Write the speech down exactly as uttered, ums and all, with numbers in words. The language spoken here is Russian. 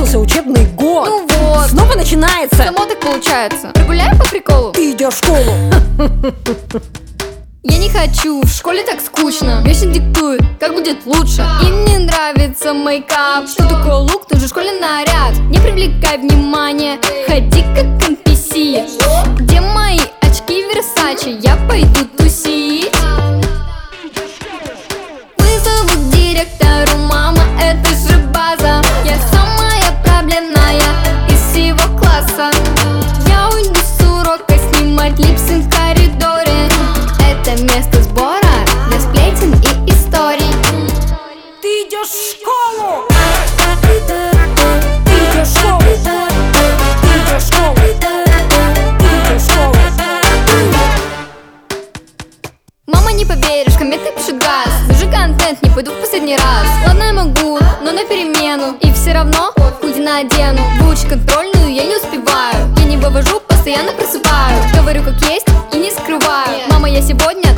закончился учебный год. Ну вот, снова начинается. само так получается. Прогуляем по приколу? Ты идешь в школу. Я не хочу, в школе так скучно. Вечно диктуют, как будет лучше. Им не нравится мейкап. Что такое лук, тут же школьный наряд. Не привлекай внимание, ходи как эн пи си. Где мои очки Versace? Я пойду тусить. Вызову к директору, мама, это же база. Я самая проблемная из всего класса. Я уйду с урока снимать липсинг в коридоре. Это место сбора для сплетен и историй. Ты идешь в школу. Ты идешь в школу. Ты идешь в школу. Ты идешь в школу. Мама, не поверишь, кометы пишет газ. Даже контент, не пойду в последний раз. Ладно, я могу, но на перемену. И все равно худи надену. Выучить контрольную я не успеваю. Я не вывожу, постоянно просыпаю. Говорю как есть и не скрываю. Мама, я сегодня